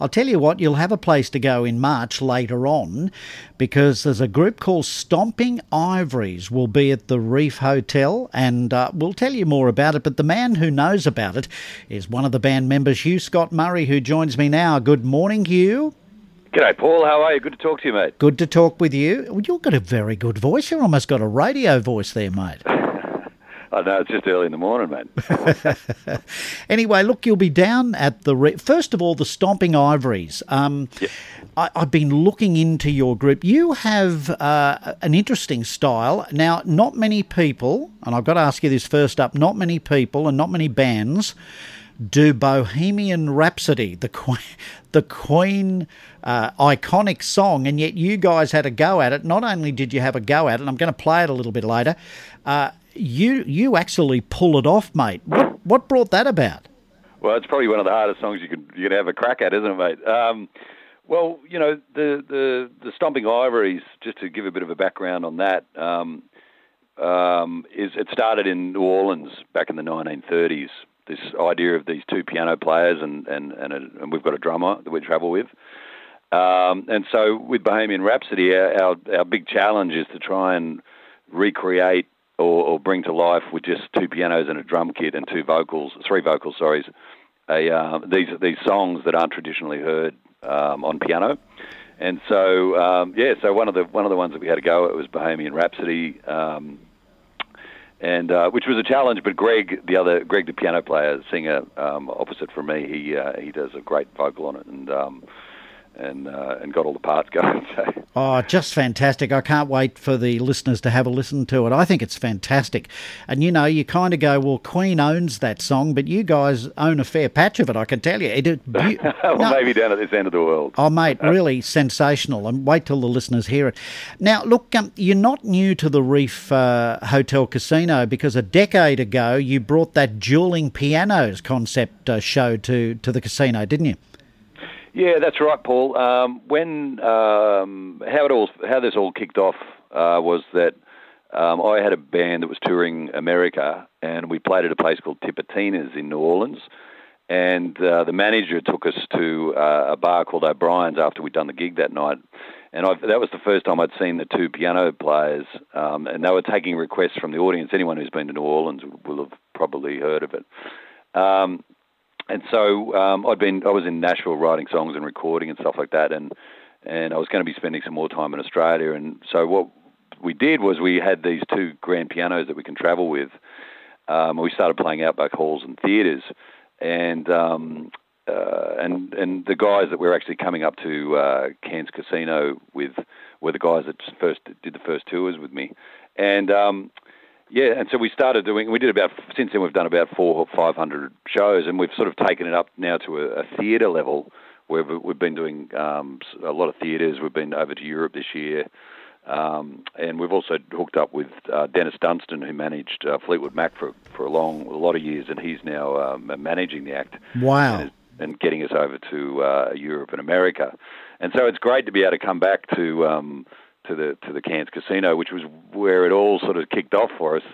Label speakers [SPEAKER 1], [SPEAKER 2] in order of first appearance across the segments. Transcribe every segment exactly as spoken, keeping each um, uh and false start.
[SPEAKER 1] I'll tell you what, you'll have a place to go in March later on, because there's a group called Stomping Ivories will be at the Reef Hotel, and uh, we'll tell you more about it. But the man who knows about it is one of the band members, Hugh Scott Murray, who joins me now. Good morning, Hugh.
[SPEAKER 2] G'day, Paul. How are you? Good to talk to you, mate.
[SPEAKER 1] Good to talk with you. Well, you've got a very good voice. You've almost got a radio voice there, mate.
[SPEAKER 2] I know, it's just early in the morning, mate.
[SPEAKER 1] Anyway, look, you'll be down at the... Re- First of all, the Stomping Ivories. Um,
[SPEAKER 2] yep.
[SPEAKER 1] I, I've been looking into your group. You have uh, an interesting style. Now, not many people, and I've got to ask you this first up, not many people and not many bands do Bohemian Rhapsody, the Queen, the Queen uh, iconic song, and yet you guys had a go at it. Not only did you have a go at it, and I'm going to play it a little bit later, uh, you you actually pull it off, mate. What what brought that about?
[SPEAKER 2] Well, it's probably one of the hardest songs you could you could have a crack at, isn't it, mate? Um, well, you know, the, the, the Stomping Ivories, just to give a bit of a background on that, um, um, is it started in New Orleans back in the nineteen thirties. This idea of these two piano players and and and, a, and we've got a drummer that we travel with. Um, and so with Bohemian Rhapsody, our, our our big challenge is to try and recreate or, or bring to life with just two pianos and a drum kit and two vocals, three vocals, sorry, a, uh, these these songs that aren't traditionally heard um, on piano. And so um, yeah, so one of the one of the ones that we had to go at was Bohemian Rhapsody, um, and uh, which was a challenge. But Greg, the other Greg, the piano player, singer, um, opposite from me, he uh, he does a great vocal on it, and. Um, and uh, and got all the parts going. So.
[SPEAKER 1] Oh, just fantastic. I can't wait for the listeners to have a listen to it. I think it's fantastic. And, you know, you kind of go, well, Queen owns that song, but you guys own a fair patch of it, I can tell you. It, it, you
[SPEAKER 2] well,
[SPEAKER 1] no,
[SPEAKER 2] maybe down at this end of the world.
[SPEAKER 1] Oh, mate, really sensational. And wait till the listeners hear it. Now, look, um, you're not new to the Reef uh, Hotel Casino, because a decade ago you brought that dueling pianos concept uh, show to, to the casino, didn't you?
[SPEAKER 2] Yeah, that's right, Paul. Um, when um, how it all how this all kicked off uh, was that um, I had a band that was touring America, and we played at a place called Tipitina's in New Orleans. And uh, the manager took us to uh, a bar called O'Brien's after we'd done the gig that night. And I've, that was the first time I'd seen the two piano players, um, and they were taking requests from the audience. Anyone who's been to New Orleans will have probably heard of it. Um, And so um, I'd been, I was in Nashville writing songs and recording and stuff like that, and and I was going to be spending some more time in Australia. And so what we did was we had these two grand pianos that we can travel with. Um, we started playing Outback halls and theatres, and um, uh, and and the guys that were actually coming up to uh, Cairns Casino with were the guys that first did the first tours with me, and. Um, Yeah, and so we started doing, we did about, since then we've done about four or five hundred shows, and we've sort of taken it up now to a, a theatre level, where we've been doing um, a lot of theatres. We've been over to Europe this year, um, and we've also hooked up with uh, Dennis Dunstan, who managed uh, Fleetwood Mac for for a long, a lot of years, and he's now um, managing the act.
[SPEAKER 1] Wow.
[SPEAKER 2] And, and getting us over to uh, Europe and America. And so it's great to be able to come back to... Um, to the to the Cairns Casino, which was where it all sort of kicked off for us.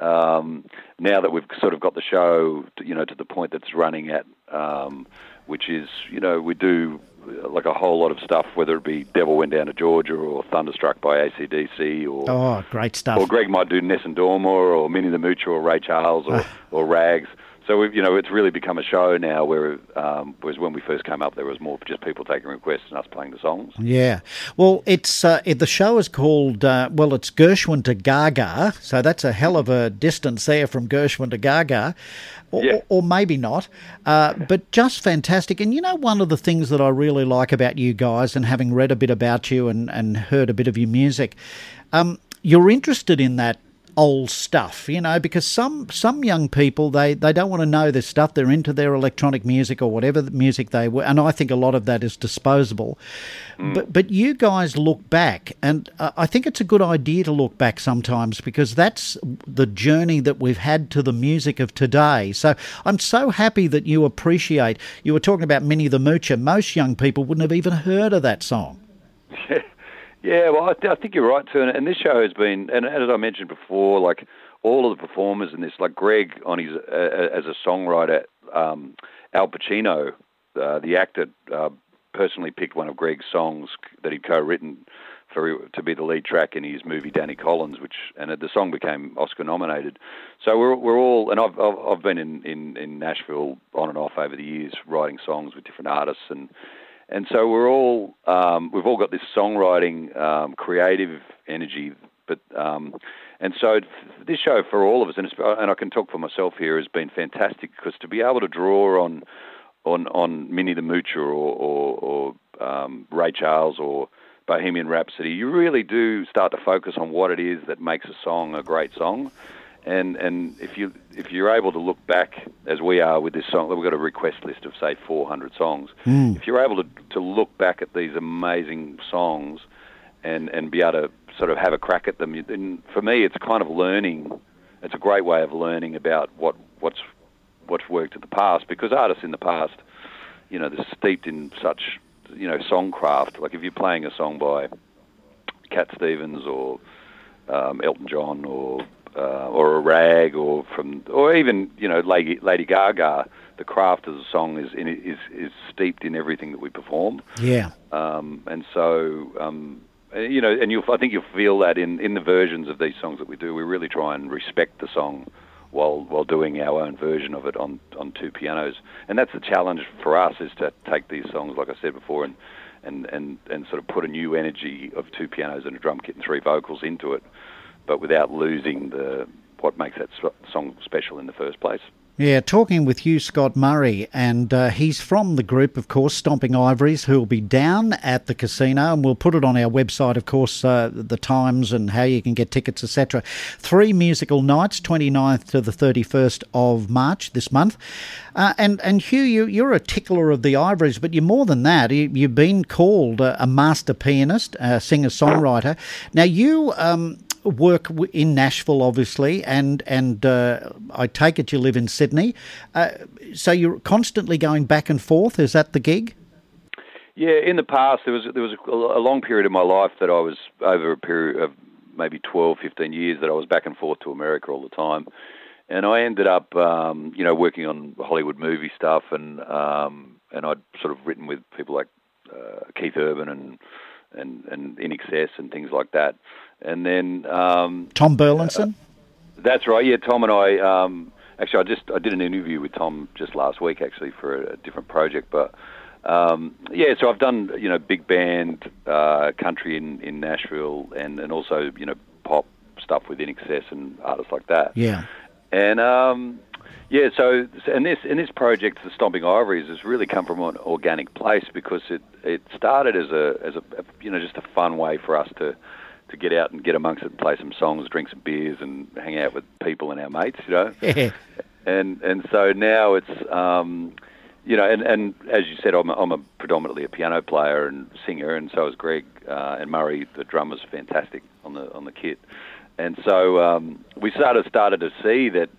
[SPEAKER 2] Um, now that we've sort of got the show, to, you know, to the point that's running at, um, which is, you know, we do like a whole lot of stuff, whether it be Devil Went Down to Georgia or Thunderstruck by A C D C, or
[SPEAKER 1] oh, great stuff.
[SPEAKER 2] Or Greg might do Nessun Dorma or Minnie the Moocher or Ray Charles or, or Rags. So we've, you know, it's really become a show now. Where, um, whereas when we first came up, there was more just people taking requests and us playing the songs.
[SPEAKER 1] Yeah, well, it's uh, it, the show is called uh, well, it's Gershwin to Gaga, so that's a hell of a distance there from Gershwin to Gaga, or,
[SPEAKER 2] yeah.
[SPEAKER 1] or, or maybe not. Uh, but just fantastic. And you know, one of the things that I really like about you guys, and having read a bit about you and and heard a bit of your music, um, you're interested in that old stuff, you know, because some some young people, they, they don't want to know this stuff. They're into their electronic music or whatever the music they were, and I think a lot of that is disposable. Mm. But but you guys look back, and uh, I think it's a good idea to look back sometimes, because that's the journey that we've had to the music of today. So I'm so happy that you appreciate, you were talking about Minnie the Moocher. Most young people wouldn't have even heard of that song.
[SPEAKER 2] Yeah, well, I, th- I think you're right too. And this show has been, and as I mentioned before, like all of the performers in this, like Greg on his uh, as a songwriter, um, Al Pacino, uh, the actor, uh, personally picked one of Greg's songs that he'd co-written for to be the lead track in his movie Danny Collins, which and the song became Oscar nominated. So we're we're all, and I've I've, I've been in, in, in Nashville on and off over the years, writing songs with different artists, and and so we're all um, we've all got this songwriting um, creative energy, but um, and so this show for all of us, and, it's, and I can talk for myself here, has been fantastic because to be able to draw on on on Minnie the Moocher or or, or um, Ray Charles or Bohemian Rhapsody, you really do start to focus on what it is that makes a song a great song, and and if you if you're able to look back as we are with this song, we've got a request list of say four hundred songs. Mm. If you're able to to look back at these amazing songs, and and be able to sort of have a crack at them, then for me it's kind of learning. It's a great way of learning about what what's what's worked in the past, because artists in the past, you know, they're steeped in such, you know, songcraft. Like if you're playing a song by Cat Stevens or um, Elton John or uh, or a Rag or from or even, you know, Lady, Lady Gaga, the craft of the song is in, is is steeped in everything that we perform.
[SPEAKER 1] Yeah.
[SPEAKER 2] Um, and so um, you know, and you I think you'll feel that in, in the versions of these songs that we do, we really try and respect the song while while doing our own version of it on, on two pianos. And that's the challenge for us, is to take these songs, like I said before, and, and, and, and sort of put a new energy of two pianos and a drum kit and three vocals into it, but without losing the what makes that song special in the first place.
[SPEAKER 1] Yeah, talking with Hugh Scott Murray, and uh, he's from the group, of course, Stomping Ivories, who will be down at the casino, and we'll put it on our website, of course, uh, the times and how you can get tickets, et cetera. Three musical nights, twenty-ninth to the thirty-first of March this month. Uh, and, and Hugh, you, you're a tickler of the Ivories, but you're more than that. You, you've been called a, a master pianist, a singer-songwriter. Now, you... Um, work in Nashville, obviously, and and uh, I take it you live in Sydney. Uh, so you're constantly going back and forth. Is that the gig?
[SPEAKER 2] Yeah, in the past there was there was a, a long period of my life that I was, over a period of maybe twelve, fifteen years, that I was back and forth to America all the time, and I ended up um, you know working on Hollywood movie stuff, and um, and I'd sort of written with people like uh, Keith Urban and and and In Excess and things like that. And then um,
[SPEAKER 1] Tom Burlinson.
[SPEAKER 2] Uh, that's right. Yeah, Tom and I. Um, actually, I just I did an interview with Tom just last week, actually, for a, a different project. But um, yeah, so I've done you know big band uh, country in, in Nashville, and, and also you know pop stuff with In Excess and artists like that.
[SPEAKER 1] Yeah.
[SPEAKER 2] And um, yeah, so and this and this project, the Stomping Ivories, has really come from an organic place, because it it started as a as a you know just a fun way for us to. to get out and get amongst it and play some songs, drink some beers and hang out with people and our mates, you know.
[SPEAKER 1] Yeah.
[SPEAKER 2] And and so now it's, um, you know, and, and as you said, I'm a, I'm a predominantly a piano player and singer, and so is Greg, uh, and Murray, the drummer's fantastic on the on the kit. And so um, we started started to see that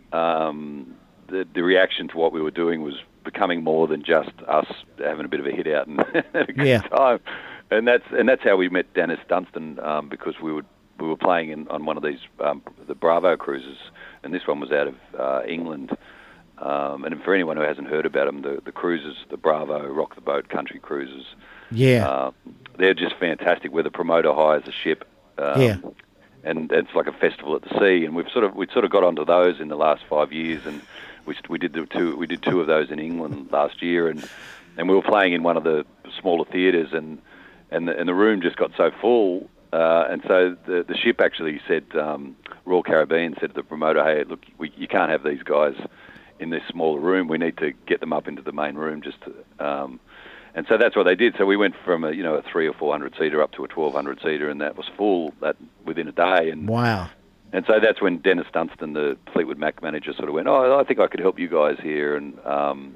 [SPEAKER 2] um, the, the reaction to what we were doing was becoming more than just us having a bit of a hit out and a good
[SPEAKER 1] yeah.
[SPEAKER 2] time. And that's and that's how we met Dennis Dunstan, um, because we would we were playing in, on one of these um, the Bravo cruises, and this one was out of uh, England. Um, and for anyone who hasn't heard about them, the, the cruises, the Bravo Rock the Boat country cruises,
[SPEAKER 1] yeah,
[SPEAKER 2] uh, they're just fantastic. Where the promoter hires a ship, um,
[SPEAKER 1] yeah,
[SPEAKER 2] and it's like a festival at the sea. And we've sort of we sort of got onto those in the last five years, and we we did the two we did two of those in England last year, and and we were playing in one of the smaller theatres, and. And the, and the room just got so full, uh, and so the the ship actually said, um, Royal Caribbean said to the promoter, hey, look, we, you can't have these guys in this smaller room. We need to get them up into the main room. Just, to, um, and so that's what they did. So we went from a you know a three or four hundred seater up to a twelve hundred seater, and that was full that within a day. And
[SPEAKER 1] wow.
[SPEAKER 2] And so that's when Dennis Dunstan, the Fleetwood Mac manager, sort of went, oh, I think I could help you guys here, and um,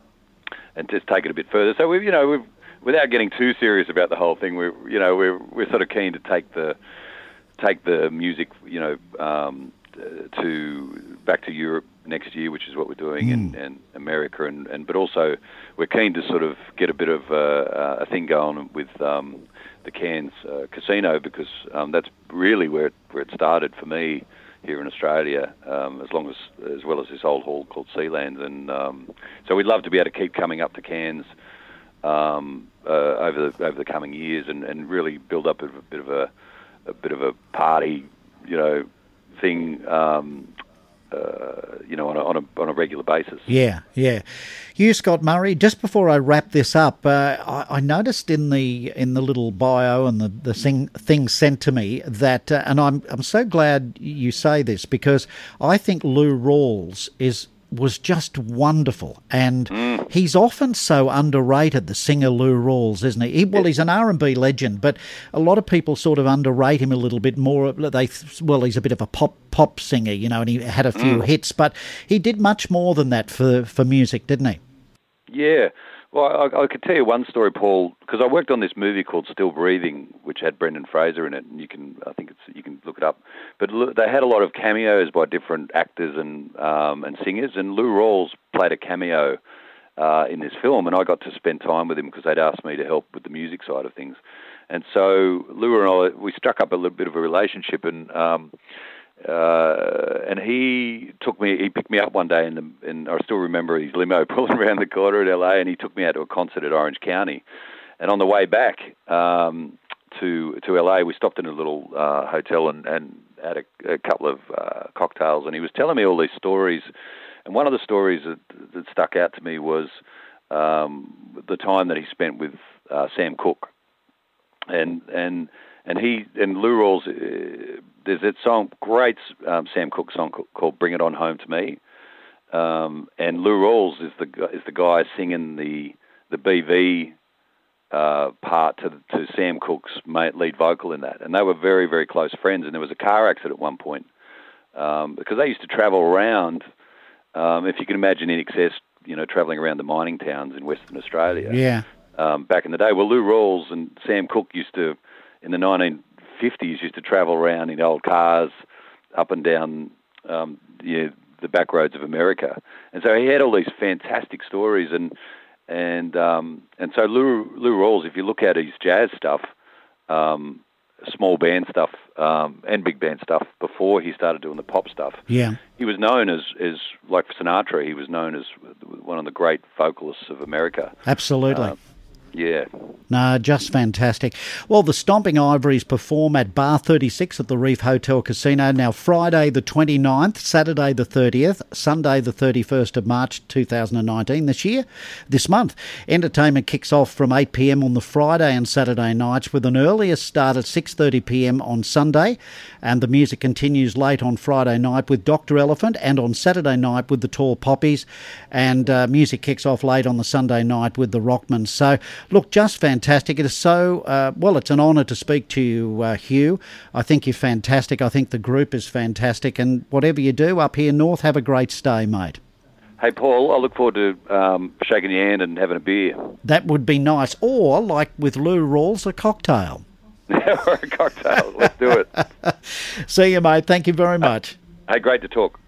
[SPEAKER 2] and just take it a bit further. So we, you know, we've. Without getting too serious about the whole thing, we're you know we're we're sort of keen to take the take the music you know um, to back to Europe next year, which is what we're doing, mm. and, and America, and, and but also we're keen to sort of get a bit of uh, a thing going with um, the Cairns uh, Casino, because um, that's really where it, where it started for me here in Australia, um, as long as as well as this old hall called Sealands, and um, so we'd love to be able to keep coming up to Cairns. um, uh, over the over the coming years, and, and really build up a, a bit of a a bit of a party, you know, thing. Um, Uh, you know, on a, on a on a regular basis.
[SPEAKER 1] Yeah, yeah. Hugh Scott Murray. Just before I wrap this up, uh, I, I noticed in the in the little bio and the the thing thing sent to me that, uh, and I'm I'm so glad you say this, because I think Lou Rawls is was just wonderful, and
[SPEAKER 2] mm.
[SPEAKER 1] he's often so underrated, the singer Lou Rawls, isn't he? he well, he's an R and B legend, but a lot of people sort of underrate him a little bit more. They well, he's a bit of a pop pop singer, you know, and he had a few
[SPEAKER 2] mm.
[SPEAKER 1] hits, but he did much more than that for for music, didn't he?
[SPEAKER 2] Yeah. Well, I, I could tell you one story, Paul, because I worked on this movie called Still Breathing, which had Brendan Fraser in it, and you can, I think it's, you can look it up. But look, they had a lot of cameos by different actors and um, and singers, and Lou Rawls played a cameo uh, in this film, and I got to spend time with him because they'd asked me to help with the music side of things. And so Lou and I, we struck up a little bit of a relationship, and um, Uh, and he took me, he picked me up one day, in the, and I still remember his limo pulling around the corner at L A, and he took me out to a concert at Orange County. And on the way back um, to to L A, we stopped in a little uh, hotel and, and had a, a couple of uh, cocktails, and he was telling me all these stories. And one of the stories that, that stuck out to me was um, the time that he spent with uh, Sam Cooke. And and and he and Lou Rawls, uh, there's that song, great um, Sam Cooke song called "Bring It On Home to Me," um, and Lou Rawls is the is the guy singing the the B V uh, part to to Sam Cooke's mate, lead vocal in that, and they were very very close friends. And there was a car accident at one point um, because they used to travel around. Um, if you can imagine In Excess, you know, traveling around the mining towns in Western Australia.
[SPEAKER 1] Yeah.
[SPEAKER 2] Um, back in the day. Well, Lou Rawls and Sam Cooke used to, in the nineteen fifties, used to travel around in old cars up and down um, you know, the back roads of America. And so he had all these fantastic stories. And and um, and so Lou, Lou Rawls, if you look at his jazz stuff, um, small band stuff um, and big band stuff before he started doing the pop stuff,
[SPEAKER 1] yeah,
[SPEAKER 2] he was known as, as, like Sinatra, he was known as one of the great vocalists of America.
[SPEAKER 1] Absolutely.
[SPEAKER 2] Uh, Yeah.
[SPEAKER 1] No, just fantastic. Well, the Stomping Ivories perform at Bar thirty-six at the Reef Hotel Casino now Friday the twenty-ninth, Saturday the thirtieth, Sunday the thirty-first of March two thousand nineteen this year, this month. Entertainment kicks off from eight p.m. on the Friday and Saturday nights with an earlier start at six thirty p.m. on Sunday, and the music continues late on Friday night with Doctor Elephant and on Saturday night with the Tall Poppies, and uh, music kicks off late on the Sunday night with the Rockmans. So, look, just fantastic. It is so, uh, well, it's an honour to speak to you, uh, Hugh. I think you're fantastic. I think the group is fantastic. And whatever you do up here north, have a great stay, mate.
[SPEAKER 2] Hey, Paul, I look forward to um, shaking your hand and having a beer.
[SPEAKER 1] That would be nice. Or, like with Lou Rawls, a cocktail.
[SPEAKER 2] Or a cocktail. Let's do it.
[SPEAKER 1] See you, mate. Thank you very much.
[SPEAKER 2] Hey, great to talk.